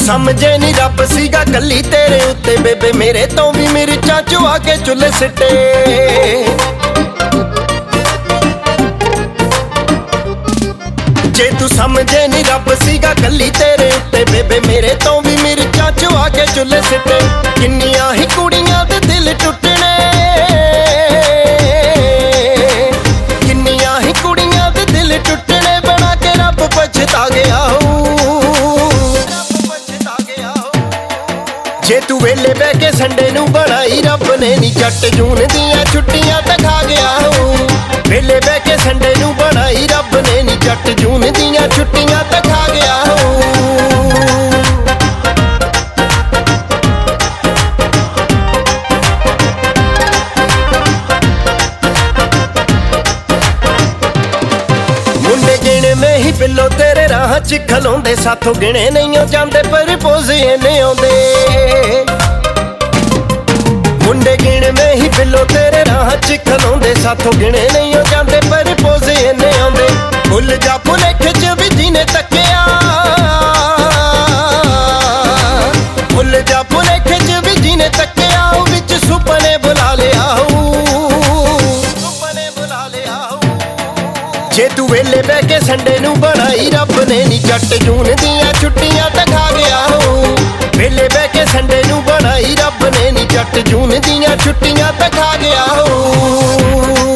ਸਮਝੇ ਨੀ ਰੱਬ ਸੀਗਾ ਕੱਲੀ ਤੇਰੇ ਉੱਤੇ ਬੇਬੇ ਮੇਰੇ ਤੋਂ ਵੀ ਮਿਰਚਾਂ ਚੁਆ ਕੇ ਚੁੱਲ੍ਹੇ ਸਿੱਟੇ। ਜੇ ਤੂੰ ਸਮਝੇ ਨੀ ਰੱਬ ਸੀਗਾ ਕੱਲੀ ਤੇਰੇ ਉੱਤੇ ਬੇਬੇ ਮੇਰੇ ਤੋਂ ਵੀ ਮਿਰਚਾਂ ਚੁਆ ਕੇ ਚੁੱਲ੍ਹੇ ਸਿੱਟੇ। ਕਿੰਨੀਆਂ ਹੀ ਕੁੜੀਆਂ ਦੇ ਦਿਲ ਟੁੱਟਣੇ, ਕਿੰਨੀਆਂ ਹੀ ਕੁੜੀਆਂ ਦੇ ਦਿਲ ਟੁੱਟਣੇ, ਬਣਾ ਕੇ ਰੱਬ ਪਛਤਾ ਗਿਆ ਜੇ ਤੂੰ ਵੇਲੇ ਬਹਿ ਕੇ ਸੰਡੇ ਨੂੰ ਬਣਾਈ ਰੱਬ ਨੇ ਨੀ ਜੱਟ ਜੂਨ ਦੀਆਂ ਛੁੱਟੀਆਂ ਤਾਂ ਖਾ ਗਿਆ ਹੋ। ਵੇਲੇ ਬਹਿ ਕੇ ਸੰਡੇ ਨੂੰ ਬਣਾਈ ਰੱਬ ਨੇ ਨੀ ਜੱਟ ਜੂਨ ਦੀਆਂ ਛੁੱਟੀਆਂ ਤਾਂ ਖਾ ਗਿਆ ਹੋ। ਮੁੰਡੇ ਗਿਣੇ ਮੈਂ ਹੀ ਬਿੱਲੋ ਤੇਰੇ ਰਾਹ ਚ ਖਲੋਂਦੇ, ਸਾਥੋਂ ਗਿਣੇ ਨਹੀਂ ਜਾਂਦੇ ਪਰ ਪੋਜ਼ੇ ਇਹਨੇ ਆਉਂਦੇ। ਮੁੰਡੇ ਗਿਣੇ ਮੈਂ ਹੀ ਬਿੱਲੋ ਤੇਰੇ ਰਾਹ ਚ ਖਲੋਂਦੇ, ਸਾਥੋਂ ਗਿਣੇ ਨਹੀਂ ਜਾਂਦੇ ਪਰ ਪੋਜ਼ੇ ਇਹਨੇ ਆਉਂਦੇ। ਭੁੱਲ ਜਾ ਭੁਲੇਖੇ ਚ ਵੀ ਜਿਹਨੇ ਤੱਕਿਆ, ਭੁੱਲ ਜਾ ਭੁਲੇਖੇ ਚ ਵੀ ਜਿਹਨੇ ਤੱਕਿਆ, ਉਹ ਵਿੱਚ ਸੁਪਨੇ ਬੁਲਾ ਲਿਆ ਸੁਪਨੇ ਬੁਲਾ ਲਿਆ। ਜੇ ਤੂੰ ਵੇਲੇ ਬਹਿ ਕੇ ਸੰਡੇ ਨੂੰ ਬਣਾਈ ਰੱਬ ਨੇ ਨੀ ਜੱਟ ਜੂਨ ਦੀਆਂ ਛੁੱਟੀਆਂ ਤਾਂ ਖਾ ਗਿਆ ਹੋ। ਵੇਲੇ ਬਹਿ ਕੇ ਸੰਡੇ ਨੂੰ ਬਣਾਈ ਰੱਬ ਨੇ ਨੀ ਜੱਟ ਜੂਨ ਦੀਆਂ ਛੁੱਟੀਆਂ ਤਾਂ ਖਾ ਗਿਆ ਹੋ।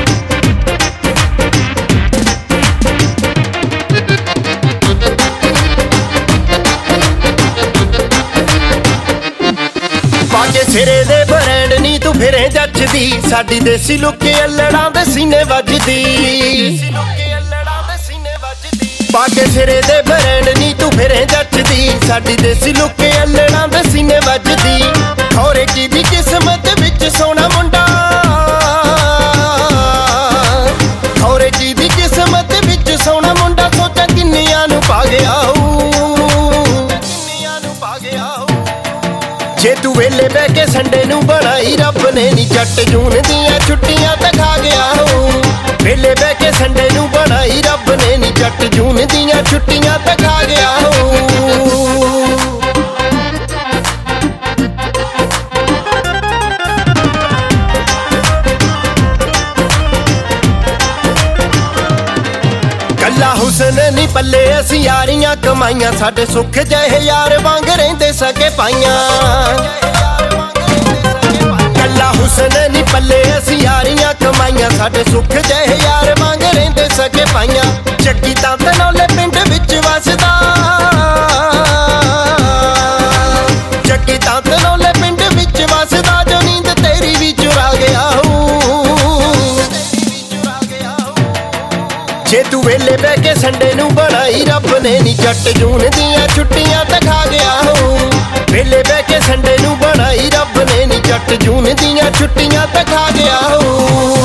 ਪਾਕੇ ਸਿਰੇ ਦੇ ਬਰੈਂਡ ਨੀ ਤੂੰ ਫਿਰੇ ਜੱਜਦੀ, ਸਾਡੀ ਦੇਸੀ ਲੁੱਕੇ ਅਲੜਾਂ ਦੇ ਸੀਨੇ ਵੱਜਦੀ। ਪਾਕੇ ਸਿਰੇ ਦੇ ਬਰੈਂਡ ਨੀ ਤੂੰ ਫਿਰੇ ਜੱਜਦੀ, ਸਾਡੀ ਦੇਸੀ ਲੁੱਕੇ ਅਲੜਾਂ ਦੇ ਸੀਨੇ ਵੱਜਦੀ। ਖੌਰੇ ਕੀ ਦੀ ਕਿਸਮਤ ਵਿੱਚ ਸੋਹਣਾ ਮੁੰਡਾ, ਖੌਰੇ ਕੀ ਦੀ ਕਿਸਮਤ ਵਿੱਚ ਸੋਹਣਾ ਮੁੰਡਾ, ਸੋਚਾਂ ਕਿੰਨੀਆਂ ਨੂੰ ਪਾ ਗਿਆ ਕਿੰਨੀਆਂ ਨੂੰ ਪਾ ਗਿਆ। ਜੇ ਤੂੰ ਵੇਲੇ ਬਹਿ ਕੇ ਸੰਡੇ ਨੂੰ ਬਣਾਈ ਰੱਬ ਨੇ ਨੀ ਜੱਟ ਜੂਨ ਦੀਆਂ ਛੁੱਟੀਆਂ ਤਾਂ ਖਾ ਗਿਆ ਹੋ। ਵੇਲੇ ਬਹਿ ਕੇ ਸੰਡੇ ਨੂੰ ਬਣਾਈ ਰੱਬ ਨੇ ਨੀ ਜੱਟ ਜੂਨ ਦੀਆਂ ਛੁੱਟੀਆਂ ਤਾਂ ਖਾ ਗਿਆ ਹੋ। ਕੱਲਾ ਹੁਸਨ ਨੀ ਪੱਲੇ ਅਸੀਂ ਯਾਰੀਆਂ ਕਮਾਈਆਂ, ਸਾਡੇ ਸੁੱਖ ਜਿਹੇ ਯਾਰ ਵਾਂਗ ਰਹਿੰਦੇ ਸਕੇ ਪਾਈਆਂ। ਕੱਲਾ ਹੁਸਨ ਨੀ ਪੱਲੇ ਅਸੀਂ ਯਾਰੀਆਂ ਕਮਾਈਆਂ, ਸਾਡੇ ਸੁੱਖ ਜਿਹੇ ਯਾਰ ਵਾਂਗ ਰਹਿੰਦੇ ਸਕੇ ਪਾਈਆਂ। ਜੱਗੀ ਤਾਂ ਤਨੌਲੇ ਪਿੰਡ ਵਿੱਚ ਵਸਦਾ, ਜੱਗੀ ਤਾਂ ਤਨੌਲੇ ਪਿੰਡ ਵਿੱਚ ਵਸਦਾ, ਜੋ ਨੀਂਦ ਤੇਰੀ ਵੀ ਚੁਰਾ ਗਿਆ ਜੇ ਤੂੰ ਵੇਲੇ ਬਹਿ ਕੇ ਸੰਡੇ ਨੂੰ ਬਣਾਈ ਰੱਬ ਨੇ ਨੀ ਜੱਟ ਜੂਨ ਦੀਆਂ ਛੁੱਟੀਆਂ ਤਾਂ ਖਾ ਗਿਆ ਹੋ। ਵੇਲੇ ਬਹਿ ਕੇ ਸੰਡੇ ਨੂੰ ਬਣਾਈ ਰੱਬ ਨੇ ਨੀ ਜੱਟ ਜੂਨ ਦੀਆਂ ਛੁੱਟੀਆਂ ਤਾਂ ਖਾ ਗਿਆ ਹੋ।